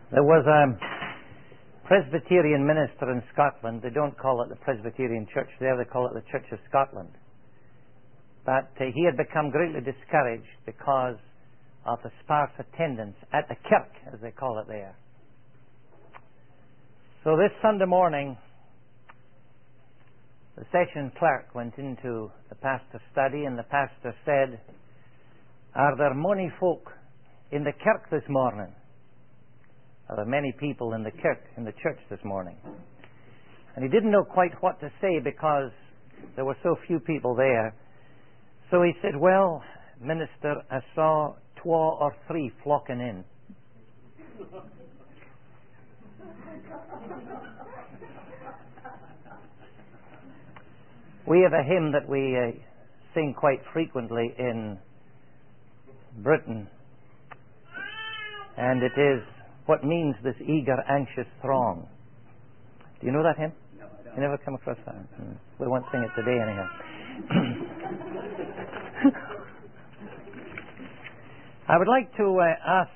There was a Presbyterian minister in Scotland. They don't call it the Presbyterian Church there, they call it the Church of Scotland. But he had become greatly discouraged because of the sparse attendance at the kirk, as they call it there. So this Sunday morning, the session clerk went into the pastor's study, and the pastor said, "Are there many folk in the kirk this morning?" Are there many people in the kirk, in the church this morning? And he didn't know quite what to say because there were so few people there. So he said, "Well, minister, I saw 2 or 3 flocking in." We have a hymn that we sing quite frequently in Britain, and it is, "What means this eager, anxious throng?" Do you know that hymn? No, I don't. You never come across that? We won't sing it today anyhow. I would like to ask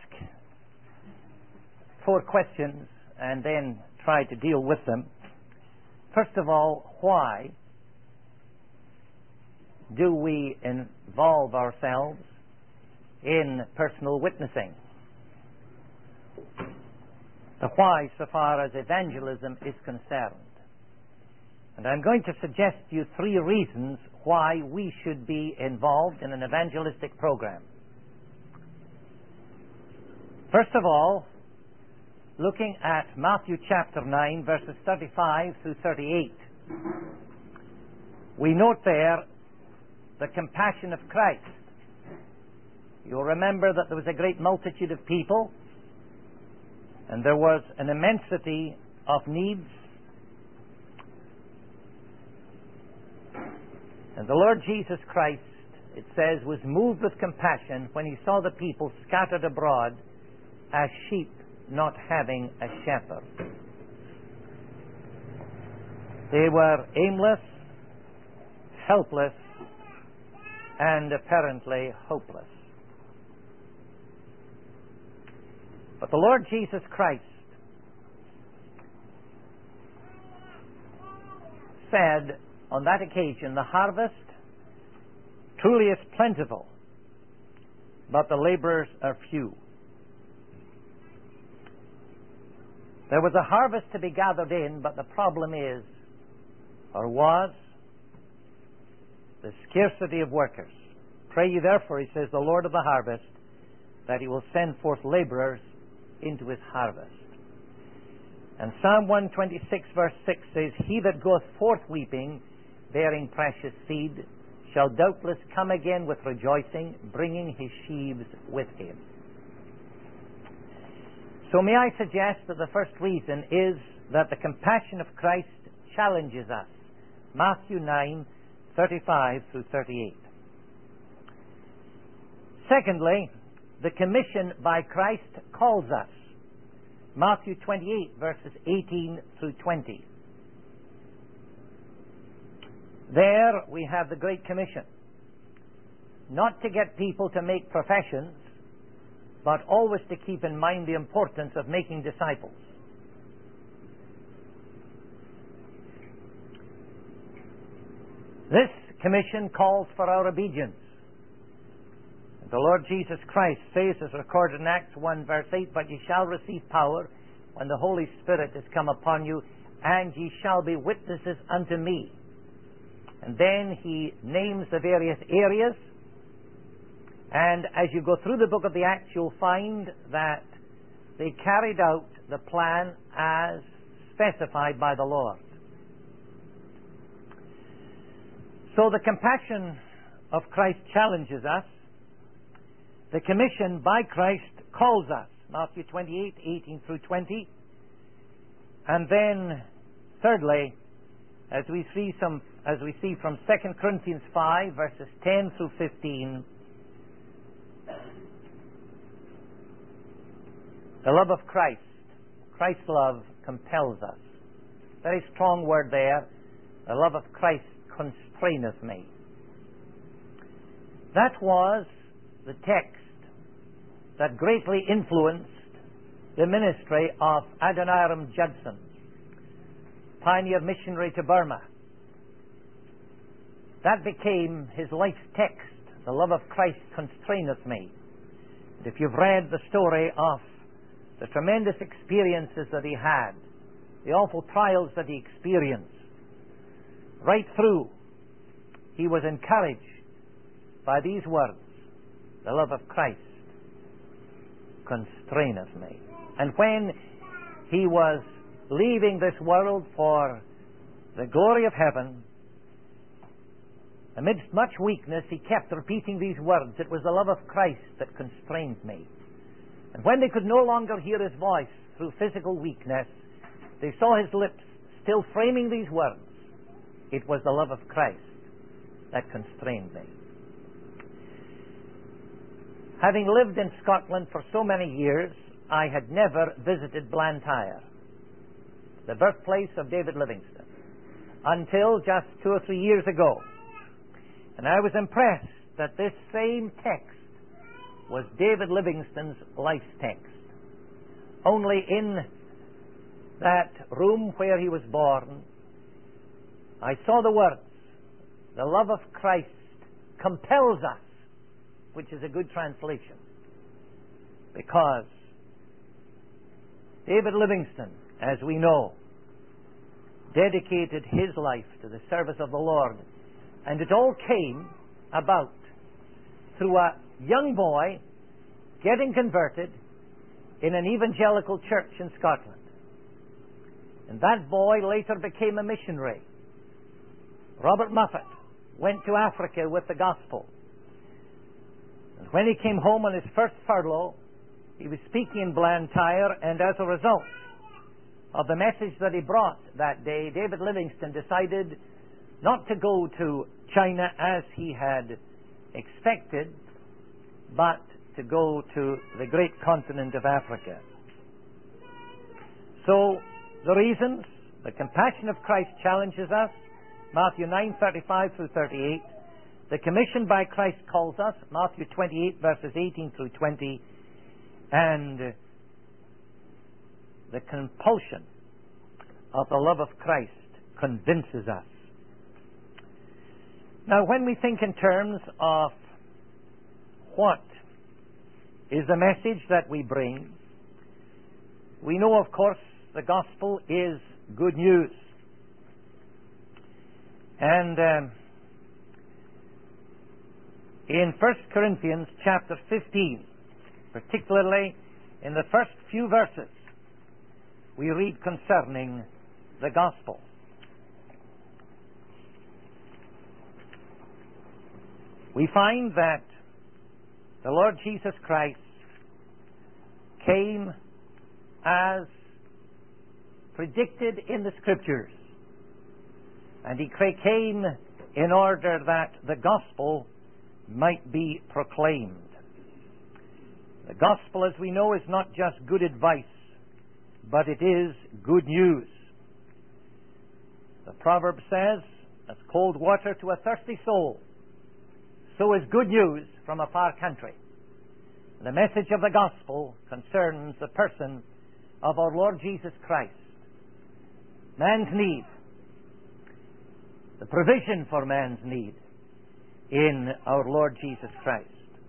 4 questions and then try to deal with them. First of all, why do we involve ourselves in personal witnessing? The why so far as evangelism is concerned. And I'm going to suggest to you 3 reasons why we should be involved in an evangelistic program. First of all, looking at Matthew chapter 9, verses 35 through 38, we note there the compassion of Christ. You'll remember that there was a great multitude of people, and there was an immensity of needs. And the Lord Jesus Christ, it says, was moved with compassion when he saw the people scattered abroad as sheep not having a shepherd. They were aimless, helpless, and apparently hopeless. But the Lord Jesus Christ said on that occasion, "The harvest truly is plentiful, but the laborers are few." There was a harvest to be gathered in, but the problem is, or was, the scarcity of workers. "Pray ye therefore," he says, "the Lord of the harvest, that he will send forth laborers into his harvest." And Psalm 126 verse 6 says, "He that goeth forth weeping, bearing precious seed, shall doubtless come again with rejoicing, bringing his sheaves with him." So may I suggest that the first reason is that the compassion of Christ challenges us. Matthew 9, 35 through 38. Secondly, the commission by Christ calls us. Matthew 28, verses 18 through 20. There we have the Great Commission. Not to get people to make professions, but always to keep in mind the importance of making disciples. This commission calls for our obedience. The Lord Jesus Christ says, as recorded in Acts 1 verse 8, "But ye shall receive power when the Holy Spirit is come upon you, and ye shall be witnesses unto me." And then he names the various areas. And as you go through the book of the Acts, you'll find that they carried out the plan as specified by the Lord. So the compassion of Christ challenges us. The commission by Christ calls us. Matthew 28, 18 through 20. And then, thirdly, as we see from 2 Corinthians 5, verses 10 through 15, the love of Christ, Christ's love compels us. Very strong word there. The love of Christ constraineth me. That was the text that greatly influenced the ministry of Adoniram Judson, pioneer missionary to Burma. That became his life text. The love of Christ constraineth me. And if you've read the story of the tremendous experiences that he had, the awful trials that he experienced, right through, he was encouraged by these words, the love of Christ constraineth me. And when he was leaving this world for the glory of heaven, amidst much weakness, he kept repeating these words, it was the love of Christ that constrained me. And when they could no longer hear his voice through physical weakness, they saw his lips still framing these words, it was the love of Christ that constrained me. Having lived in Scotland for so many years, I had never visited Blantyre, the birthplace of David Livingstone, until just 2 or 3 years ago. And I was impressed that this same text was David Livingstone's life text. Only in that room where he was born, I saw the words, the love of Christ compels us, which is a good translation, because David Livingstone, as we know, dedicated his life to the service of the Lord, and it all came about through a young boy getting converted in an evangelical church in Scotland. And that boy later became a missionary. Robert Muffet went to Africa with the gospel. And when he came home on his first furlough, he was speaking in Blantyre, and as a result of the message that he brought that day, David Livingstone decided not to go to China as he had expected, but to go to the great continent of Africa. So, the reasons, the compassion of Christ challenges us, Matthew 9:35 through 38. The commission by Christ calls us, Matthew 28 verses 18 through 20. And the compulsion of the love of Christ convinces us. Now, when we think in terms of what is the message that we bring, we know, of course, the gospel is good news. And in 1 Corinthians chapter 15, particularly in the first few verses, we read concerning the gospel. We find that the Lord Jesus Christ came as predicted in the Scriptures, and He came in order that the gospel might be proclaimed. The gospel, as we know, is not just good advice, but it is good news. The proverb says, as cold water to a thirsty soul, so is good news from a far country. The message of the gospel concerns the person of our Lord Jesus Christ. Man's need, the provision for man's need in our Lord Jesus Christ.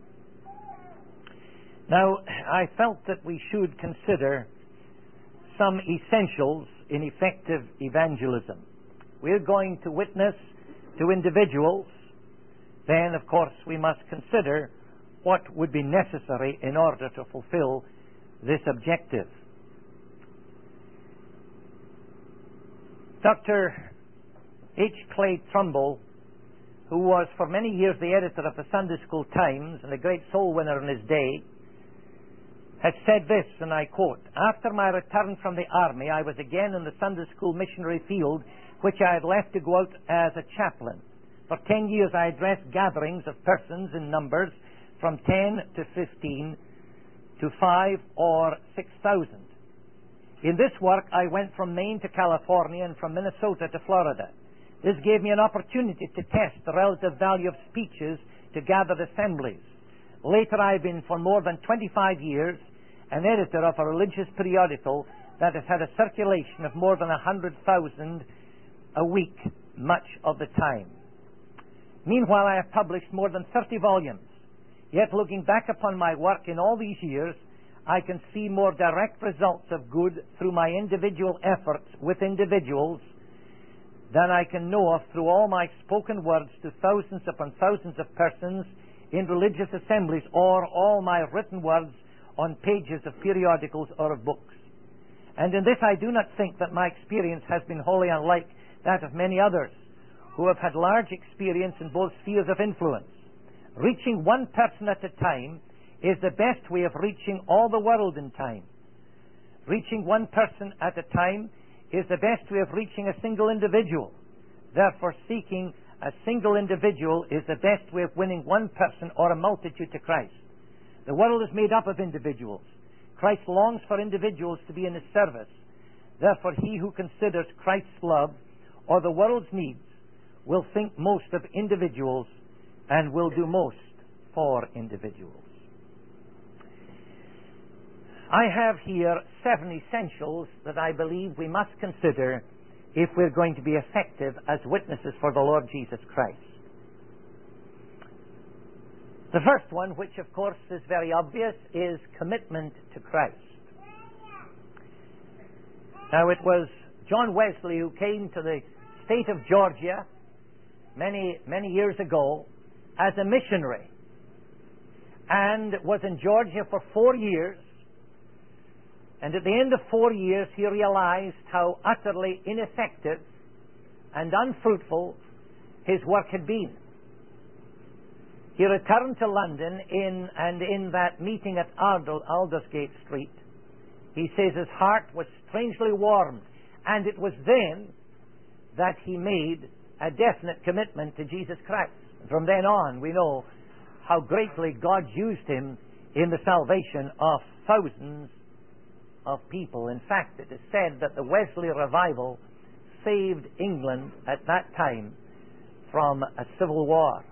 Now, I felt that we should consider some essentials in effective evangelism. We're going to witness to individuals. Then, of course, we must consider what would be necessary in order to fulfill this objective. Dr. H. Clay Trumbull, who was for many years the editor of the Sunday School Times and a great soul winner in his day, has said this, and I quote, "After my return from the army, I was again in the Sunday School missionary field, which I had left to go out as a chaplain. For 10 years I addressed gatherings of persons in numbers from 10 to 15 to 5 or 6,000. In this work I went from Maine to California and from Minnesota to Florida. This gave me an opportunity to test the relative value of speeches to gathered assemblies. Later I've been for more than 25 years an editor of a religious periodical that has had a circulation of more than 100,000 a week much of the time. Meanwhile, I have published more than 30 volumes. Yet, looking back upon my work in all these years, I can see more direct results of good through my individual efforts with individuals than I can know of through all my spoken words to thousands upon thousands of persons in religious assemblies, or all my written words on pages of periodicals or of books. And in this I do not think that my experience has been wholly unlike that of many others who have had large experience in both spheres of influence. Reaching one person at a time is the best way of reaching all the world in time. Reaching one person at a time is the best way of reaching a single individual. Therefore, seeking a single individual is the best way of winning one person or a multitude to Christ. The world is made up of individuals. Christ longs for individuals to be in His service. Therefore, he who considers Christ's love or the world's needs will think most of individuals and will do most for individuals. I have here 7 essentials that I believe we must consider if we're going to be effective as witnesses for the Lord Jesus Christ. The first one, which of course is very obvious, is commitment to Christ. Now, it was John Wesley who came to the state of Georgia many years ago as a missionary and was in Georgia for 4 years. And at the end of 4 years, he realized how utterly ineffective and unfruitful his work had been. He returned to London in that meeting at Aldersgate Street. He says his heart was strangely warmed, and it was then that he made a definite commitment to Jesus Christ. From then on, we know how greatly God used him in the salvation of thousands of people. In fact, it is said that the Wesley revival saved England at that time from a civil war.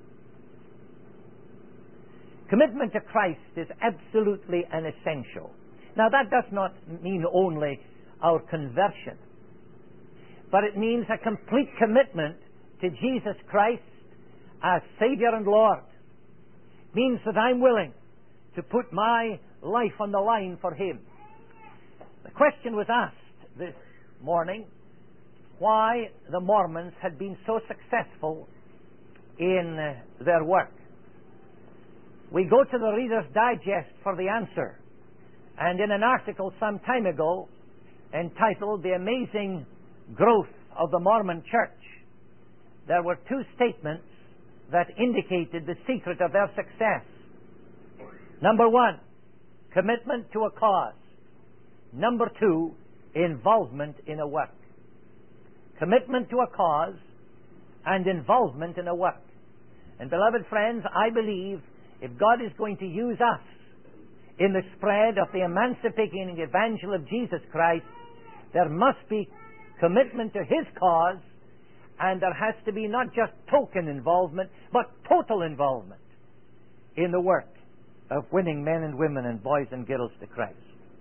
Commitment to Christ is absolutely an essential. Now, that does not mean only our conversion, but it means a complete commitment to Jesus Christ as Savior and Lord. It means that I'm willing to put my life on the line for Him. The question was asked this morning why the Mormons had been so successful in their work. We go to the Reader's Digest for the answer. And in an article some time ago entitled The Amazing Growth of the Mormon Church, there were 2 statements that indicated the secret of their success. Number 1, commitment to a cause. Number 2, involvement in a work. Commitment to a cause and involvement in a work. And beloved friends, I believe if God is going to use us in the spread of the emancipating evangel of Jesus Christ, there must be commitment to His cause, and there has to be not just token involvement, but total involvement in the work of winning men and women and boys and girls to Christ.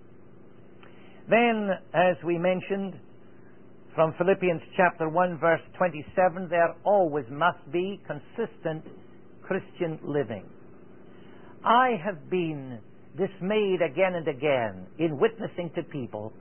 Then, as we mentioned, from Philippians chapter 1, verse 27, there always must be consistent Christian living. I have been dismayed again and again in witnessing to people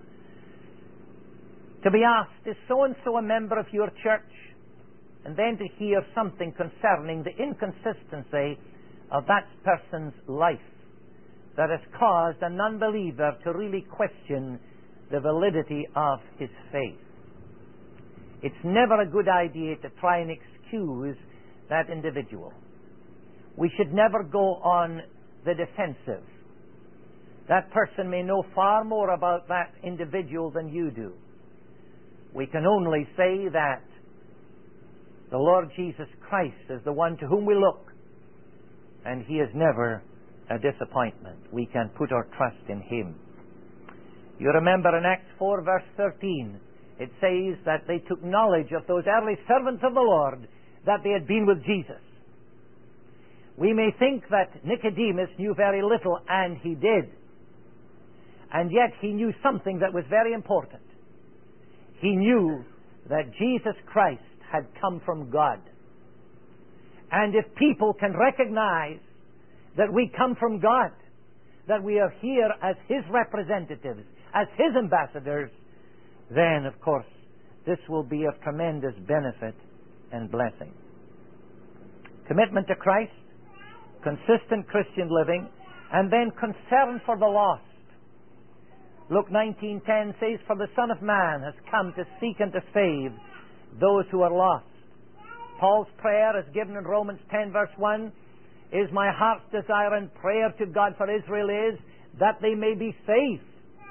to be asked, is so-and-so a member of your church? And then to hear something concerning the inconsistency of that person's life that has caused a non-believer to really question the validity of his faith. It's never a good idea to try and excuse that individual. We should never go on the defensive. That person may know far more about that individual than you do. We can only say that the Lord Jesus Christ is the one to whom we look, and He is never a disappointment. We can put our trust in Him. You remember in Acts 4 verse 13, it says that they took knowledge of those early servants of the Lord that they had been with Jesus. We may think that Nicodemus knew very little, and he did. And yet he knew something that was very important. He knew that Jesus Christ had come from God. And if people can recognize that we come from God, that we are here as His representatives, as His ambassadors, then, of course, this will be of tremendous benefit and blessing. Commitment to Christ, consistent Christian living, and then concern for the lost. Luke 19:10 says, "For the Son of Man has come to seek and to save those who are lost." Paul's prayer, as given in Romans 10 verse 1, is, "My heart's desire and prayer to God for Israel is that they may be saved."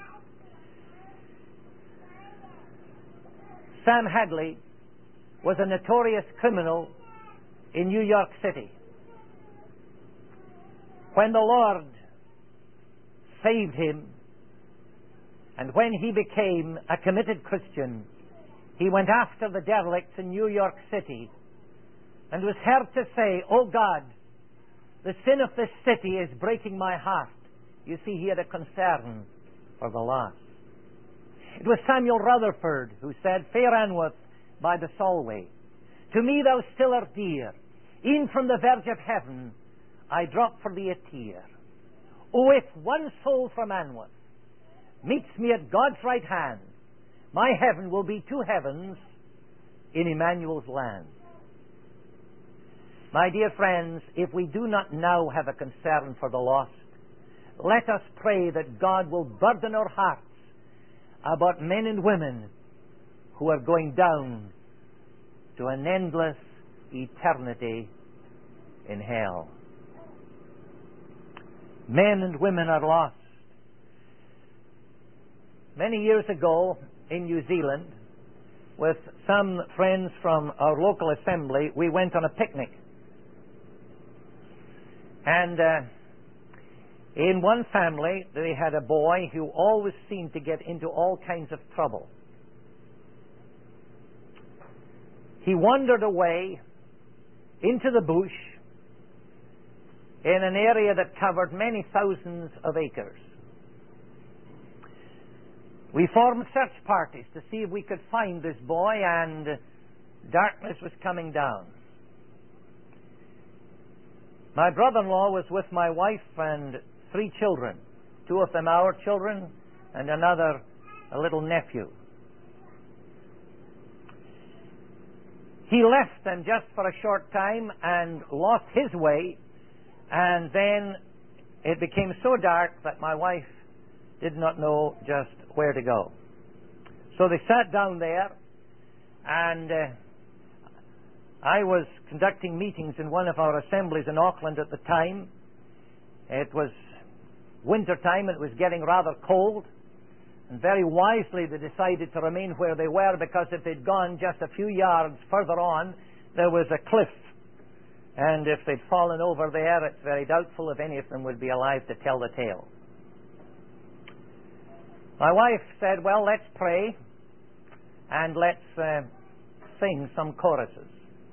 Sam Hadley was a notorious criminal in New York City. When the Lord saved him, and when he became a committed Christian, he went after the derelicts in New York City and was heard to say, "Oh God, the sin of this city is breaking my heart." You see, he had a concern for the lost. It was Samuel Rutherford who said, "Fair Anwoth by the Solway, to me thou still art dear. E'en from the verge of heaven I drop for thee a tear. Oh, if one soul from Anwoth meets me at God's right hand, my heaven will be two heavens in Emmanuel's land." My dear friends, if we do not now have a concern for the lost, let us pray that God will burden our hearts about men and women who are going down to an endless eternity in hell. Men and women are lost. Many years ago in New Zealand, with some friends from our local assembly, we went on a picnic. And in one family, they had a boy who always seemed to get into all kinds of trouble. He wandered away into the bush in an area that covered many thousands of acres. We formed search parties to see if we could find this boy, and darkness was coming down. My brother-in-law was with my wife and 3 children, 2 of them our children, and another a little nephew. He left them just for a short time and lost his way, and then it became so dark that my wife did not know just where to go. So they sat down there, and I was conducting meetings in one of our assemblies in Auckland at the time. It was winter time and it was getting rather cold, and very wisely they decided to remain where they were, because if they'd gone just a few yards further on, there was a cliff, and if they'd fallen over there, it's very doubtful if any of them would be alive to tell the tale. My wife said, "Well, let's pray and let's sing some choruses."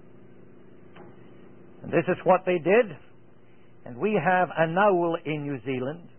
And this is what they did. And we have an owl in New Zealand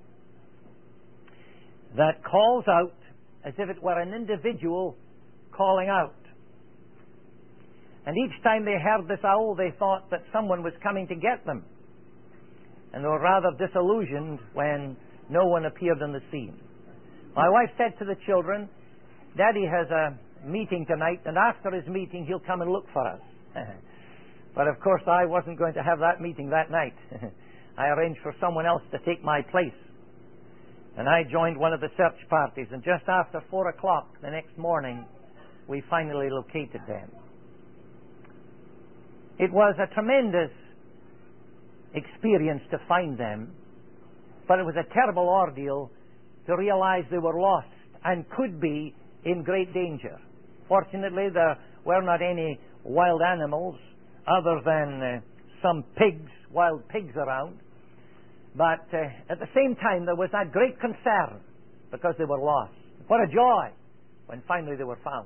that calls out as if it were an individual calling out. And each time they heard this owl, they thought that someone was coming to get them. And they were rather disillusioned when no one appeared on the scene. My wife said to the children, "Daddy has a meeting tonight, and after his meeting he'll come and look for us." But of course I wasn't going to have that meeting that night. I arranged for someone else to take my place. And I joined one of the search parties, and just after 4 o'clock the next morning, we finally located them. It was a tremendous experience to find them, but it was a terrible ordeal to realize they were lost and could be in great danger. Fortunately, there were not any wild animals other than some pigs, wild pigs around. But at the same time, there was that great concern because they were lost. What a joy when finally they were found.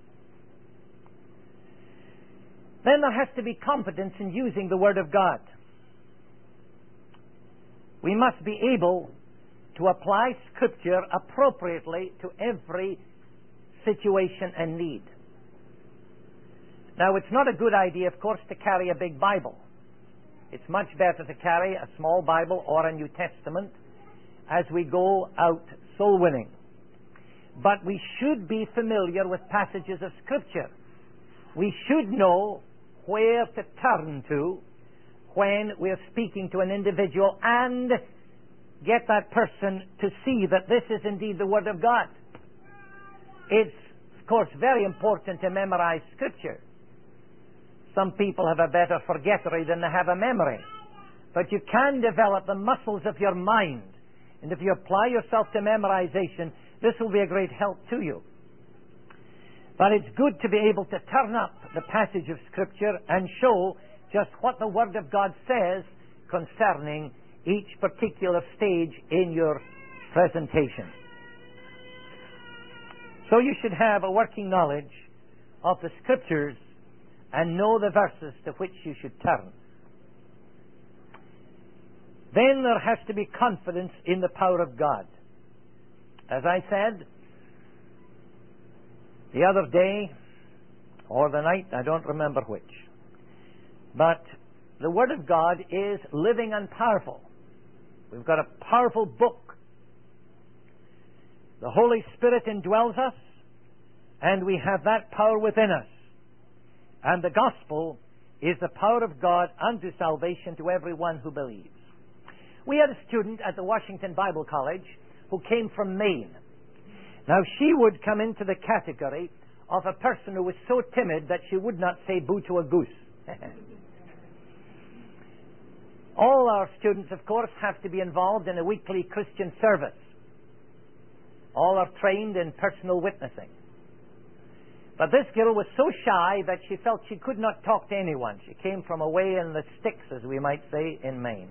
Then there has to be confidence in using the Word of God. We must be able to apply Scripture appropriately to every situation and need. Now, it's not a good idea, of course, to carry a big Bible. It's much better to carry a small Bible or a New Testament as we go out soul winning. But we should be familiar with passages of Scripture. We should know where to turn to when we're speaking to an individual and get that person to see that this is indeed the Word of God. It's, of course, very important to memorize Scripture. Some people have a better forgettery than they have a memory. But you can develop the muscles of your mind. And if you apply yourself to memorization, this will be a great help to you. But it's good to be able to turn up the passage of Scripture and show just what the Word of God says concerning each particular stage in your presentation. So you should have a working knowledge of the Scriptures and know the verses to which you should turn. Then there has to be confidence in the power of God. As I said the other day, or the night, I don't remember which, but the Word of God is living and powerful. We've got a powerful book. The Holy Spirit indwells us, and we have that power within us. And the gospel is the power of God unto salvation to everyone who believes. We had a student at the Washington Bible College who came from Maine. Now, she would come into the category of a person who was so timid that she would not say boo to a goose. All our students, of course, have to be involved in a weekly Christian service. All are trained in personal witnessing. But this girl was so shy that she felt she could not talk to anyone. She came from away in the sticks, as we might say, in Maine.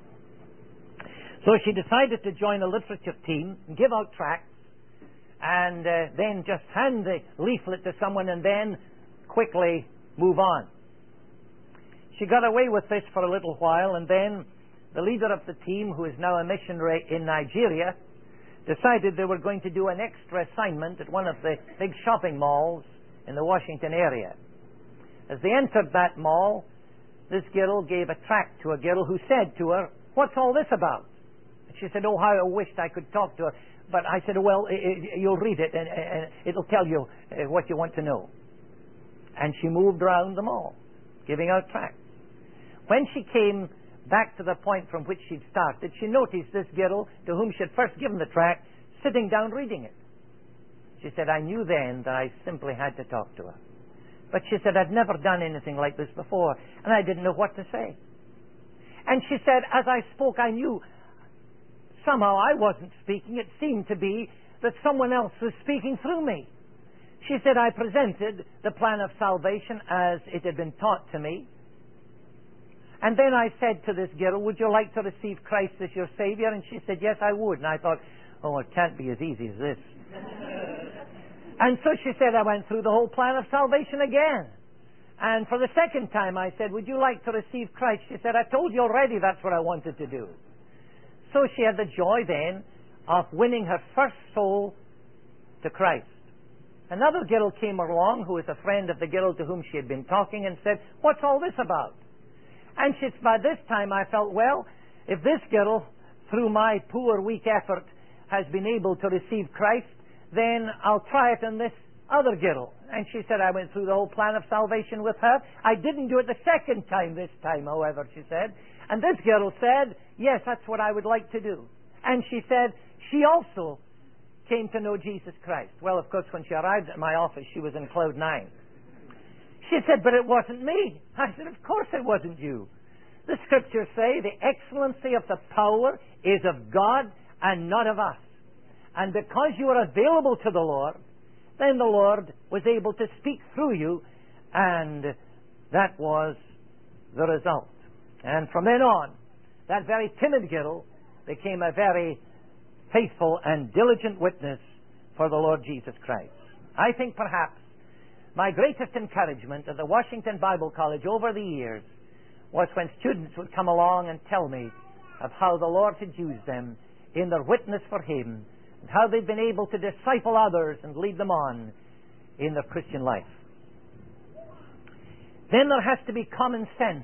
So she decided to join a literature team and give out tracts and then just hand the leaflet to someone and then quickly move on. She got away with this for a little while, and then the leader of the team, who is now a missionary in Nigeria, decided they were going to do an extra assignment at one of the big shopping malls in the Washington area. As they entered that mall, this girl gave a tract to a girl who said to her, "What's all this about?" She said, "Oh, how I wished I could talk to her." But I said, "Well, you'll read it, and it'll tell you what you want to know." And she moved around the mall, giving out tracts. When she came back to the point from which she'd started, she noticed this girl, to whom she had first given the tract, sitting down reading it. She said, "I knew then that I simply had to talk to her." But she said, "I'd never done anything like this before, and I didn't know what to say." And she said, "As I spoke, I knew somehow I wasn't speaking. It seemed to be that someone else was speaking through me." She said, "I presented the plan of salvation as it had been taught to me. And then I said to this girl, 'Would you like to receive Christ as your Savior?' And she said, 'Yes, I would.' And I thought, oh, it can't be as easy as this." And so she said, "I went through the whole plan of salvation again. And for the second time I said, 'Would you like to receive Christ?' She said, 'I told you already that's what I wanted to do.'" So she had the joy then of winning her first soul to Christ. Another girl came along who was a friend of the girl to whom she had been talking and said, "What's all this about?" And by this time I felt, well, if this girl, through my poor, weak effort, has been able to receive Christ, then I'll try it on this other girl. And she said, "I went through the whole plan of salvation with her. I didn't do it the second time this time, however," she said. And this girl said, "Yes, that's what I would like to do." And she said she also came to know Jesus Christ. Well, of course, when she arrived at my office, she was in cloud 9. She said, "But it wasn't me." I said, "Of course it wasn't you. The Scriptures say the excellency of the power is of God and not of us. And because you were available to the Lord, then the Lord was able to speak through you, and that was the result." And from then on, that very timid girl became a very faithful and diligent witness for the Lord Jesus Christ. I think perhaps my greatest encouragement at the Washington Bible College over the years was when students would come along and tell me of how the Lord had used them in their witness for Him, and how they've been able to disciple others and lead them on in their Christian life. Then there has to be common sense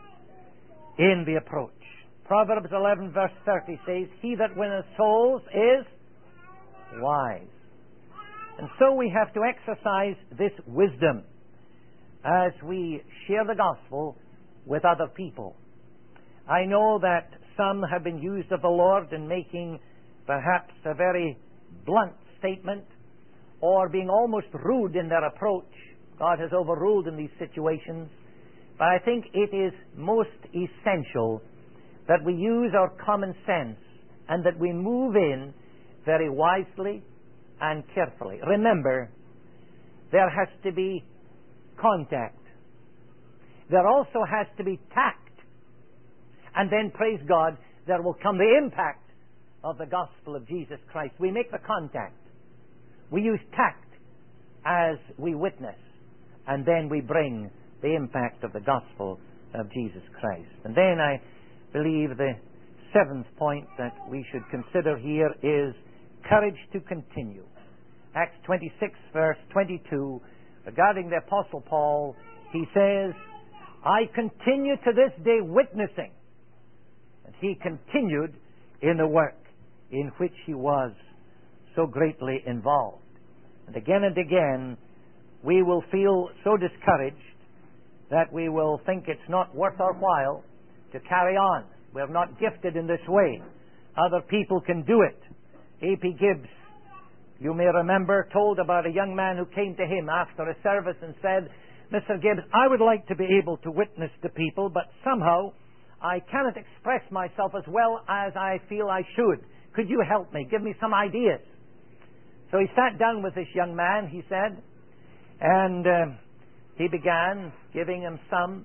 in the approach. Proverbs 11 verse 30 says, "He that winneth souls is wise." And so we have to exercise this wisdom as we share the gospel with other people. I know that some have been used of the Lord in making perhaps a very blunt statement or being almost rude in their approach. God has overruled in these situations. But I think it is most essential that we use our common sense and that we move in very wisely and carefully. Remember, there has to be contact. There also has to be tact. And then, praise God, there will come the impact of the gospel of Jesus Christ. We make the contact. We use tact as we witness. And then we bring the impact of the gospel of Jesus Christ. And then I believe the seventh point that we should consider here is courage to continue. Acts 26 verse 22, regarding the Apostle Paul, he says, "I continue to this day witnessing." And he continued in the work in which he was so greatly involved. And again, we will feel so discouraged that we will think it's not worth our while to carry on. We're not gifted in this way. Other people can do it. A.P. Gibbs, you may remember, told about a young man who came to him after a service and said, "Mr. Gibbs, I would like to be able to witness to people, but somehow I cannot express myself as well as I feel I should. Could you help me? Give me some ideas." So he sat down with this young man, he said, and he began giving him some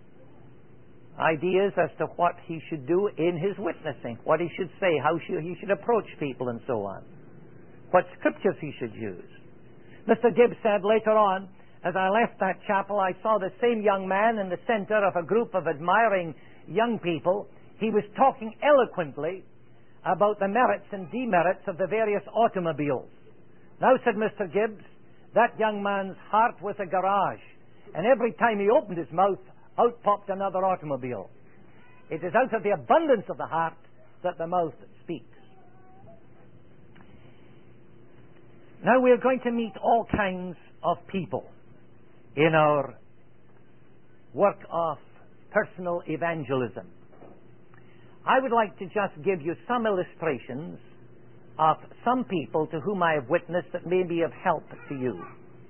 ideas as to what he should do in his witnessing, what he should say, how he should approach people, and so on, what scriptures he should use. Mr. Gibbs said later on, as I left that chapel, I saw the same young man in the center of a group of admiring young people. He was talking eloquently about the merits and demerits of the various automobiles. Now, said Mr. Gibbs, that young man's heart was a garage, and every time he opened his mouth, out popped another automobile. It is out of the abundance of the heart that the mouth speaks. Now we're going to meet all kinds of people in our work of personal evangelism. I would like to just give you some illustrations of some people to whom I have witnessed that may be of help to you.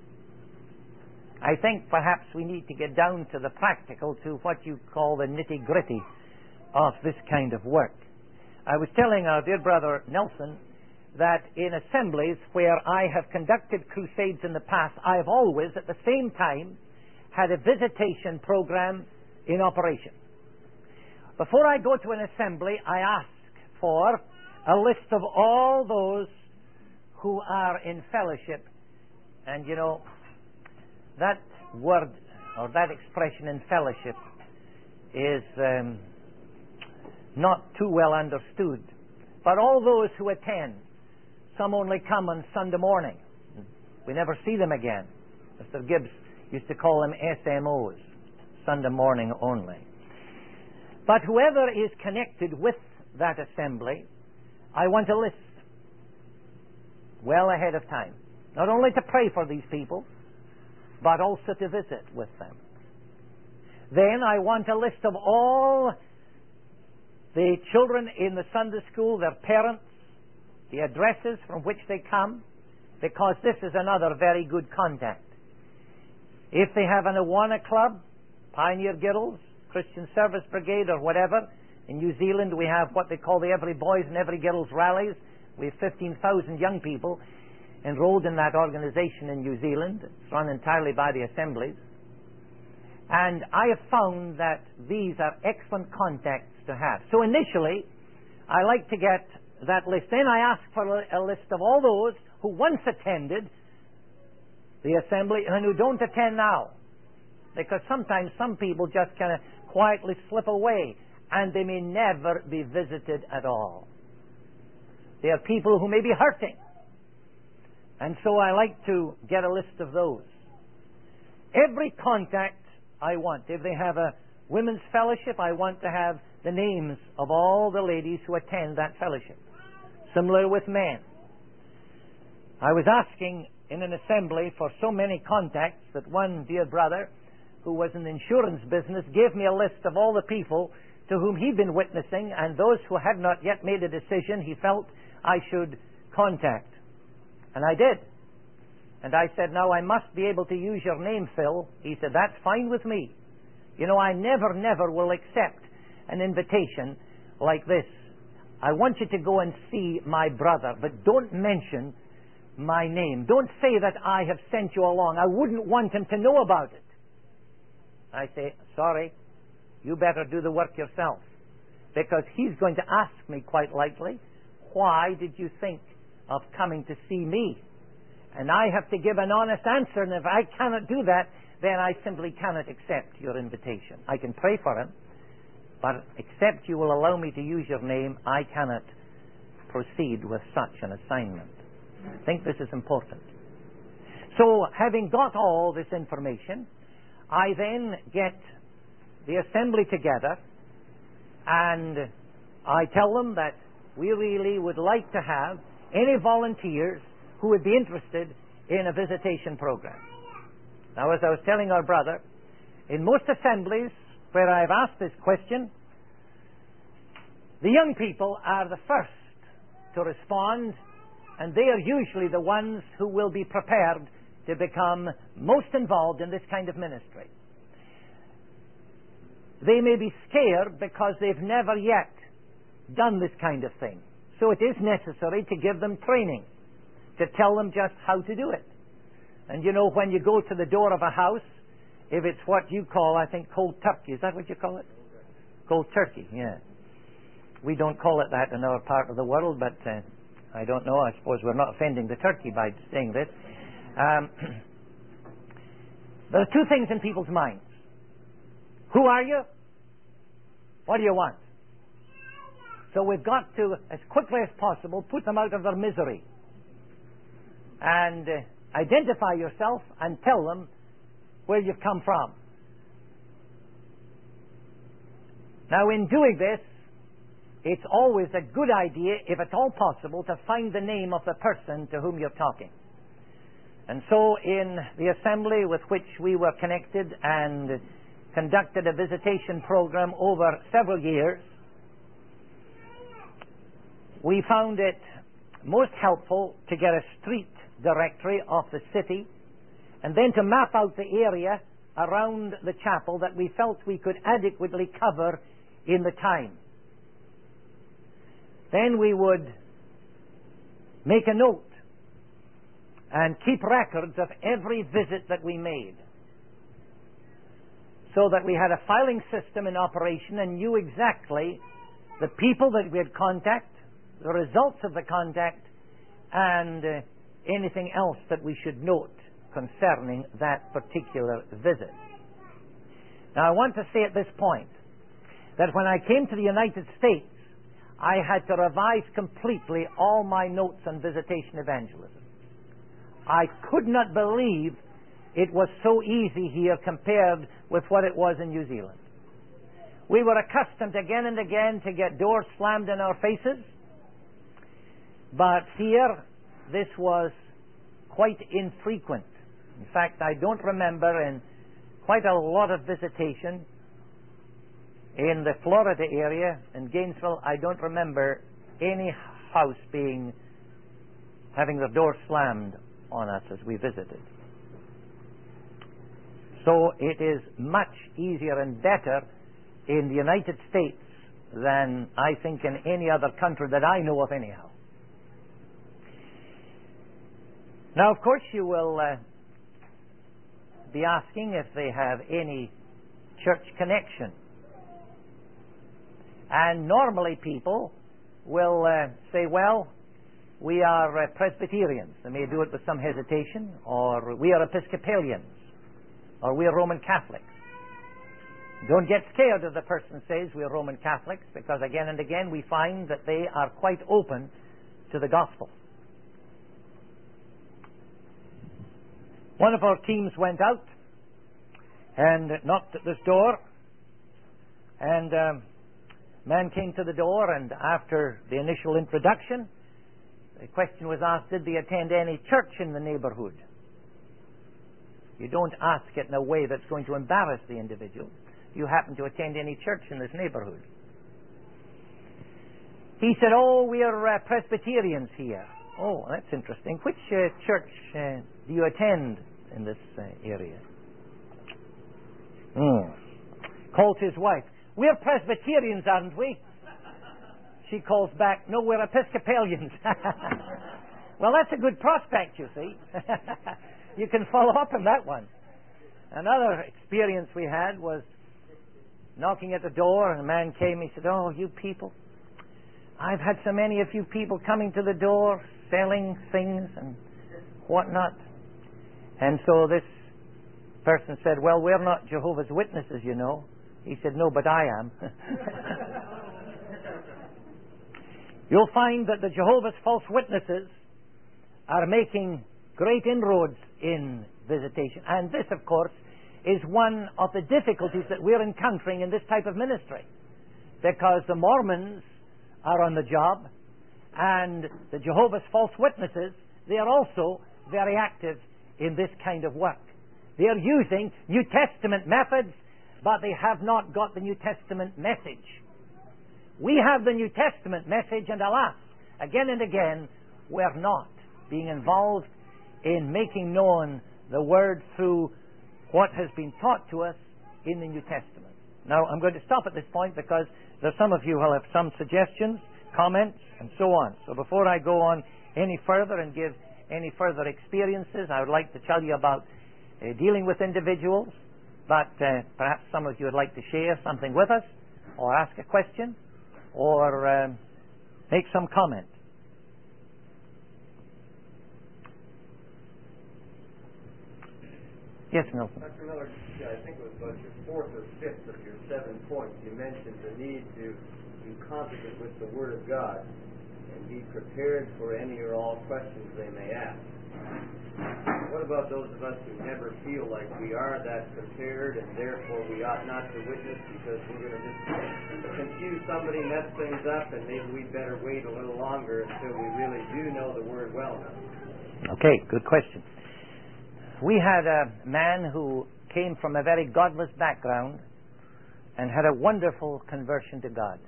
I think perhaps we need to get down to the practical, to what you call the nitty-gritty of this kind of work. I was telling our dear brother Nelson that in assemblies where I have conducted crusades in the past, I have always, at the same time, had a visitation program in operation. Before I go to an assembly, I ask for a list of all those who are in fellowship. And you know, that word or that expression in fellowship is not too well understood. But all those who attend, some only come on Sunday morning. We never see them again. Mr. Gibbs used to call them SMOs, Sunday morning only. But whoever is connected with that assembly, I want a list well ahead of time. Not only to pray for these people, but also to visit with them. Then I want a list of all the children in the Sunday school, their parents, the addresses from which they come, because this is another very good contact. If they have an Awana club, Pioneer Guilds, Christian Service Brigade, or whatever, in New Zealand we have what they call the Every Boys and Every Girls rallies. We have 15,000 young people enrolled in that organization in New Zealand. It's run entirely by the assemblies. And I have found that these are excellent contacts to have. So initially, I like to get that list. Then I ask for a list of all those who once attended the assembly and who don't attend now. Because sometimes some people just kind of quietly slip away and they may never be visited at all. They are people who may be hurting. And so I like to get a list of those. Every contact I want. If they have a women's fellowship, I want to have the names of all the ladies who attend that fellowship. Similar with men. I was asking in an assembly for so many contacts that one dear brother who was in the insurance business gave me a list of all the people to whom he'd been witnessing, and those who had not yet made a decision he felt I should contact. And I did. And I said, now I must be able to use your name, Phil. He said, that's fine with me. You know, I never will accept an invitation like this. I want you to go and see my brother, but don't mention my name. Don't say that I have sent you along. I wouldn't want him to know about it. I say, sorry, you better do the work yourself. Because he's going to ask me quite likely, why did you think of coming to see me? And I have to give an honest answer, and if I cannot do that, then I simply cannot accept your invitation. I can pray for him, but except you will allow me to use your name, I cannot proceed with such an assignment. I think this is important. So, having got all this information, I then get the assembly together, and I tell them that we really would like to have any volunteers who would be interested in a visitation program. Now, as I was telling our brother, in most assemblies where I've asked this question, the young people are the first to respond, and they are usually the ones who will be prepared to become most involved in this kind of ministry. They may be scared because they've never yet done this kind of thing. So it is necessary to give them training, to tell them just how to do it. And you know, when you go to the door of a house, if it's what you call, I think, cold turkey, is that what you call it? Cold turkey, yeah. We don't call it that in our part of the world, but I don't know. I suppose we're not offending the turkey by saying this. There are two things in people's minds. Who are you? What do you want? So we've got to, as quickly as possible, put them out of their misery. And identify yourself and tell them where you've come from. Now, in doing this, it's always a good idea, if at all possible, to find the name of the person to whom you're talking. And so in the assembly with which we were connected and conducted a visitation program over several years, we found it most helpful to get a street directory of the city and then to map out the area around the chapel that we felt we could adequately cover in the time. Then we would make a note and keep records of every visit that we made, so that we had a filing system in operation and knew exactly the people that we had contact, the results of the contact, and anything else that we should note concerning that particular visit. Now, I want to say at this point that when I came to the United States, I had to revise completely all my notes on visitation evangelism. I could not believe it was so easy here compared with what it was in New Zealand. We were accustomed again and again to get doors slammed in our faces, but here this was quite infrequent. In fact, I don't remember in quite a lot of visitation in the Florida area, in Gainesville, I don't remember any house having the door slammed on us as we visited. So it is much easier and better in the United States than I think in any other country that I know of anyhow. Now, of course, you will be asking if they have any church connection. And normally people will say, well, we are Presbyterians. They may do it with some hesitation, or we are Episcopalians, or we are Roman Catholics. Don't get scared if the person says we are Roman Catholics, because again and again we find that they are quite open to the gospel. One of our teams went out and knocked at this door, and a man came to the door, and after the initial introduction, the question was asked, did they attend any church in the neighborhood? You don't ask it in a way that's going to embarrass the individual. You happen to attend any church in this neighborhood? He said, oh, we are Presbyterians here. Oh, that's interesting. Which church do you attend in this area? Calls his wife. We're Presbyterians, aren't we? She calls back, no, we're Episcopalians. Well, that's a good prospect, you see. You can follow up on that one. Another experience we had was knocking at the door, and a man came. He said, oh, you people, I've had so many of you people coming to the door, selling things and whatnot. And so this person said, well, we're not Jehovah's Witnesses, you know. He said, no, but I am. You'll find that the Jehovah's false witnesses are making great inroads in visitation. And this, of course, is one of the difficulties that we're encountering in this type of ministry. Because the Mormons are on the job, and the Jehovah's false witnesses, they are also very active in this kind of work. They are using New Testament methods, but they have not got the New Testament message. We have the New Testament message, and alas, again and again, we're not being involved in making known the Word through what has been taught to us in the New Testament. Now, I'm going to stop at this point because there's some of you who will have some suggestions, comments, and so on. So before I go on any further and give any further experiences, I would like to tell you about dealing with individuals, but perhaps some of you would like to share something with us, or ask a question, or make some comment. Yes, Nelson. Dr. Miller, I think it was about your fourth or fifth of your 7 points. You mentioned the need to be competent with the Word of God and be prepared for any or all questions they may ask. What about those of us who never feel like we are that prepared and therefore we ought not to witness because we're going to just confuse somebody, mess things up, and maybe we'd better wait a little longer until we really do know the Word well enough? Okay, good question. We had a man who came from a very godless background and had a wonderful conversion to God.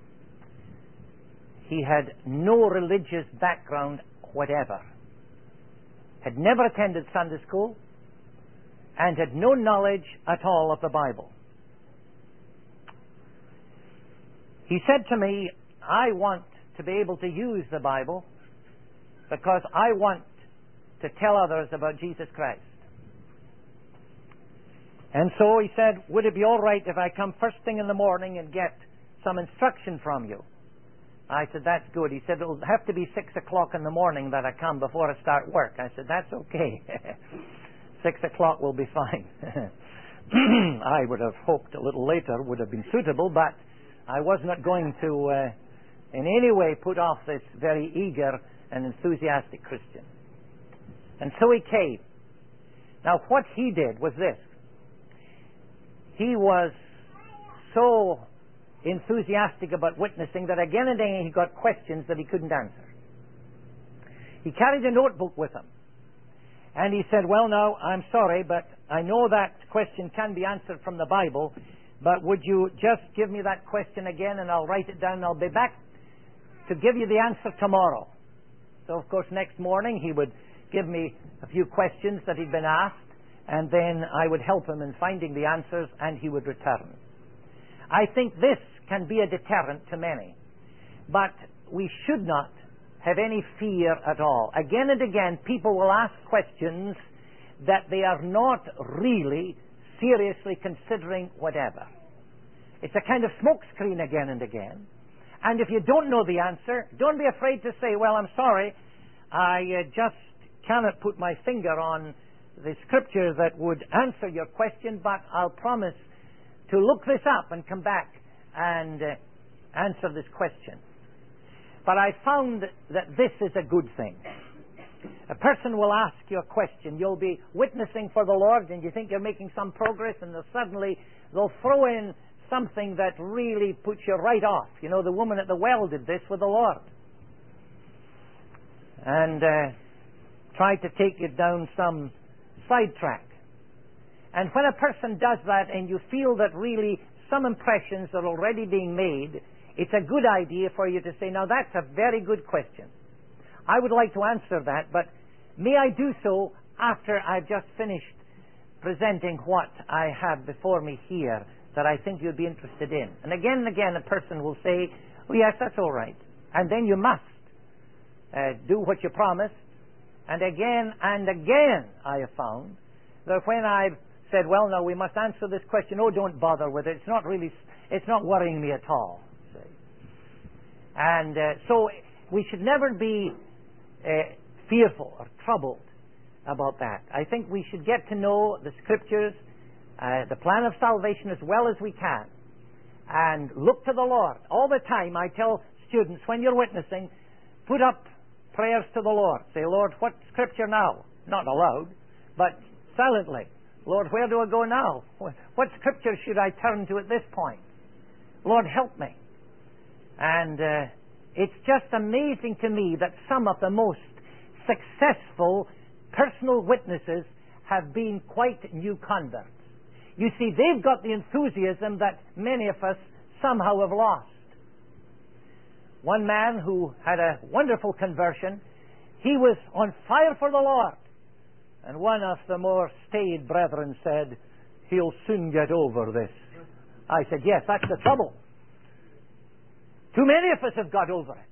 He had no religious background whatever, had never attended Sunday school, and had no knowledge at all of the Bible. He said to me, I want to be able to use the Bible because I want to tell others about Jesus Christ. And so he said, would it be all right if I come first thing in the morning and get some instruction from you? I said, that's good. He said, it'll have to be 6 o'clock in the morning that I come before I start work. I said, that's okay. 6 o'clock will be fine. I would have hoped a little later would have been suitable, but I was not going to in any way put off this very eager and enthusiastic Christian. And so he came. Now what he did was this. He was so enthusiastic about witnessing that again and again he got questions that he couldn't answer. He carried a notebook with him. And he said, well, now, I'm sorry, but I know that question can be answered from the Bible, but would you just give me that question again and I'll write it down and I'll be back to give you the answer tomorrow. So, of course, next morning he would give me a few questions that he'd been asked, and then I would help him in finding the answers, and he would return. I think this can be a deterrent to many, but we should not have any fear at all. Again and again, people will ask questions that they are not really seriously considering whatever. It's a kind of smokescreen again and again. And if you don't know the answer, don't be afraid to say, well, I'm sorry, I just cannot put my finger on the scripture that would answer your question, but I'll promise to look this up and come back and answer this question. But I found that this is a good thing. A person will ask you a question. You'll be witnessing for the Lord, and you think you're making some progress, and suddenly they'll throw in something that really puts you right off. You know, the woman at the well did this with the Lord. And tried to take you down some sidetrack. And when a person does that, and you feel that really some impressions are already being made, it's a good idea for you to say, now that's a very good question. I would like to answer that, but may I do so after I've just finished presenting what I have before me here that I think you'd be interested in. And again, a person will say, oh yes, that's all right. And then you must do what you promised. And again, I have found that when I've said, well, no, we must answer this question, oh, don't bother with it. It's not worrying me at all. See? And so we should never be fearful or troubled about that. I think we should get to know the Scriptures, the plan of salvation as well as we can, and look to the Lord. All the time I tell students, when you're witnessing, put up prayers to the Lord. Say, Lord, what Scripture now? Not aloud, but silently. Lord, where do I go now? What Scripture should I turn to at this point? Lord, help me. And it's just amazing to me that some of the most successful personal witnesses have been quite new converts. You see, they've got the enthusiasm that many of us somehow have lost. One man who had a wonderful conversion, he was on fire for the Lord. And one of the more staid brethren said, he'll soon get over this. I said, yes, that's the trouble. Too many of us have got over it.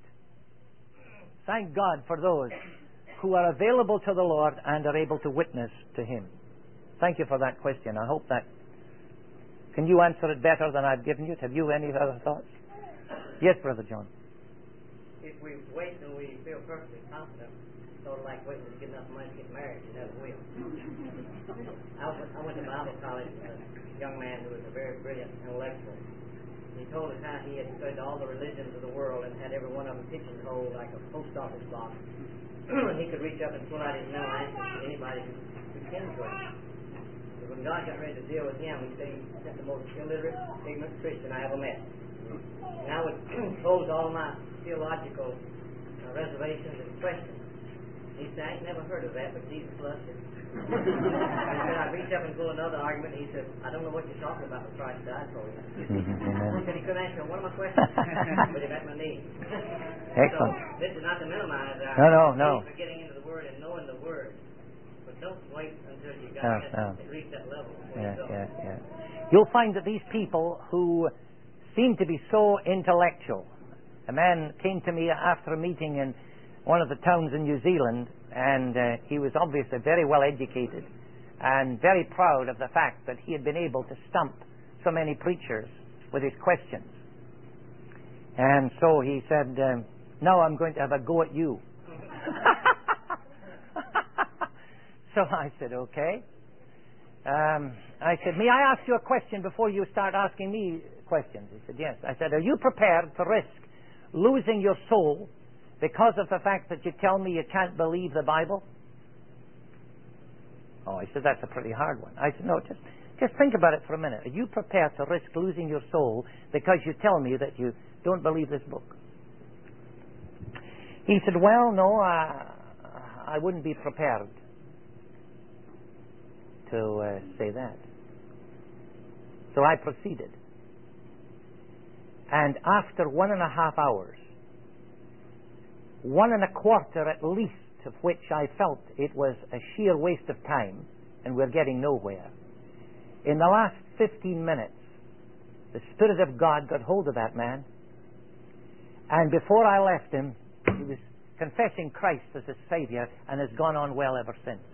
Thank God for those who are available to the Lord and are able to witness to Him. Thank you for that question. I hope that... Can you answer it better than I've given you? Have you any other thoughts? Yes, Brother John. If we wait till we feel perfectly confident, sort of like waiting to get enough money to get married, you never will. I went to Bible college with a young man who was a very brilliant intellectual. He told us how he had studied all the religions of the world and had every one of them pigeonholed like a post office box. He could reach up and pull out his mental answers to anybody who came to him. But when God got ready to deal with him, he said he sent the most illiterate, ignorant Christian I ever met. And I would pose all my theological reservations and questions. He said, I ain't never heard of that, but Jesus loves it. And then I'd reach up and pull another argument, and he said, I don't know what you're talking about, but Christ died for you. He said he couldn't answer one of my questions, but he met my need. Excellent. So, this is not to minimize our need for getting into the Word and knowing the Word. But don't wait until you got to reach that level. You'll find that these people who seem to be so intellectual. A man came to me after a meeting in one of the towns in New Zealand, and he was obviously very well educated and very proud of the fact that he had been able to stump so many preachers with his questions. And so he said, now I'm going to have a go at you. So I said, okay. I said, may I ask you a question before you start asking me questions? He said, yes. I said, are you prepared to risk losing your soul because of the fact that you tell me you can't believe the Bible? Oh, he said, that's a pretty hard one. I said, no, just think about it for a minute. Are you prepared to risk losing your soul because you tell me that you don't believe this book? He said, well, no, I wouldn't be prepared to say that. So I proceeded. And after 1.5 hours, 1.25 at least of which I felt it was a sheer waste of time and we're getting nowhere, in the last 15 minutes, the Spirit of God got hold of that man, and before I left him, he was confessing Christ as his Savior and has gone on well ever since.